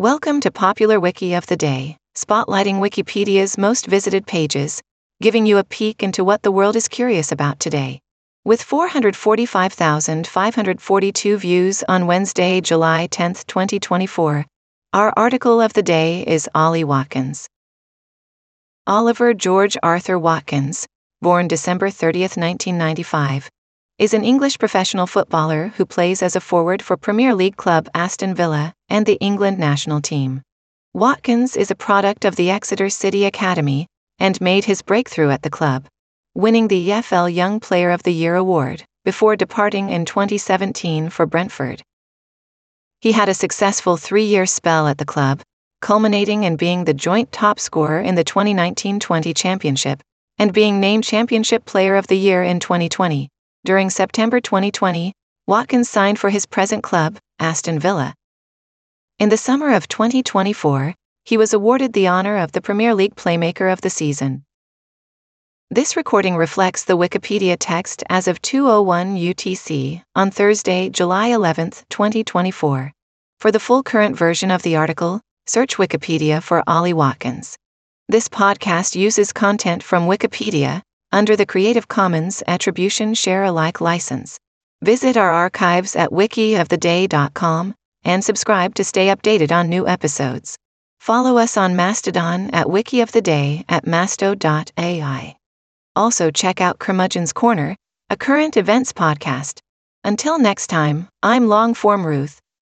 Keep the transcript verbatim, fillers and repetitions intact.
Welcome to Popular Wiki of the Day, spotlighting Wikipedia's most visited pages, giving you a peek into what the world is curious about today. With four hundred forty-five thousand five hundred forty-two views on Wednesday, July tenth, twenty twenty-four, our article of the day is Ollie Watkins. Oliver George Arthur Watkins, born December thirtieth, nineteen ninety-five, is an English professional footballer who plays as a forward for Premier League club Aston Villa and the England national team. Watkins is a product of the Exeter City Academy and made his breakthrough at the club, winning the E F L Young Player of the Year award before departing in twenty seventeen for Brentford. He had a successful three-year spell at the club, culminating in being the joint top scorer in the twenty nineteen twenty championship and being named Championship Player of the Year in twenty twenty. During September twenty twenty, Watkins signed for his present club, Aston Villa. In the summer of twenty twenty-four, he was awarded the honor of the Premier League Playmaker of the Season. This recording reflects the Wikipedia text as of two oh one U T C on Thursday, July eleventh, twenty twenty-four. For the full current version of the article, search Wikipedia for Ollie Watkins. This podcast uses content from Wikipedia under the Creative Commons Attribution Share Alike license. Visit our archives at wiki of the day dot com and subscribe to stay updated on new episodes. Follow us on Mastodon at wikioftheday at masto dot A I. Also check out Curmudgeon's Corner, a current events podcast. Until next time, I'm Longform Ruth.